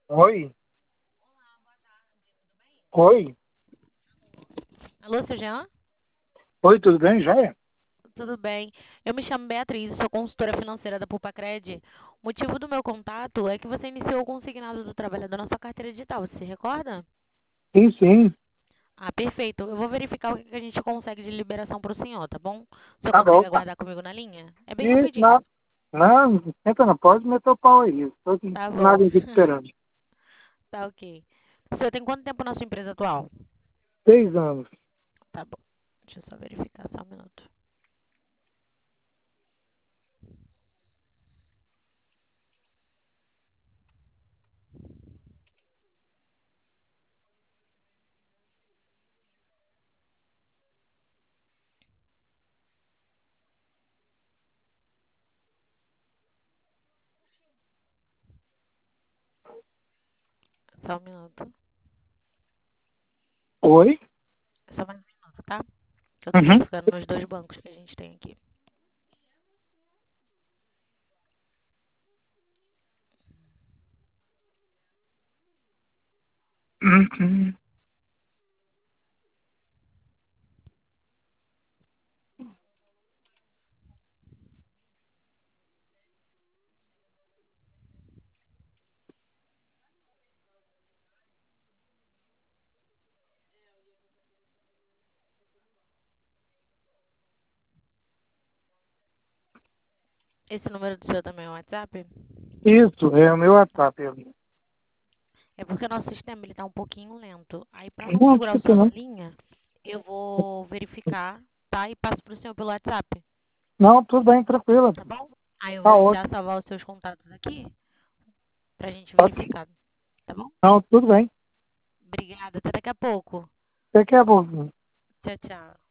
Oi, oi, Alô, seu Jean? oi, tudo bem, Joia? Tudo bem? Eu me chamo Beatriz, sou consultora financeira da Pulpacred. O motivo do meu contato é que você iniciou o consignado do trabalhador na sua carteira digital, você se recorda? Sim, sim, Ah, perfeito. Eu vou verificar o que a gente consegue de liberação para o senhor, tá bom? O senhor tá bom. consegue aguardar comigo na linha? É bem E, rapidinho. não, entra, não pode meter o pau aí. Estou aqui, Tá bom. nada aqui esperando. Tá ok. O senhor tem quanto tempo na sua empresa atual? 6 anos. Tá bom. Deixa eu só verificar só um minuto. Só um minuto. Oi? Só mais um minuto, tá? Que eu tô Uhum. verificando nos dois bancos que a gente tem aqui. Uhum. Esse número do senhor também é o WhatsApp? Isso, é o meu WhatsApp. É porque o nosso sistema ele tá um pouquinho lento. Aí, para não Não, segurar o desculpa, senhor na não. linha, eu vou verificar, tá? E passo pro senhor pelo WhatsApp, Não, tudo bem, tranquilo. tá bom? Aí eu Tá vou já ótimo. salvar os seus contatos aqui pra gente Ótimo. verificar, tá bom? Não, tudo bem. Obrigada, até daqui a pouco. Você quer, bom? Tchau, tchau.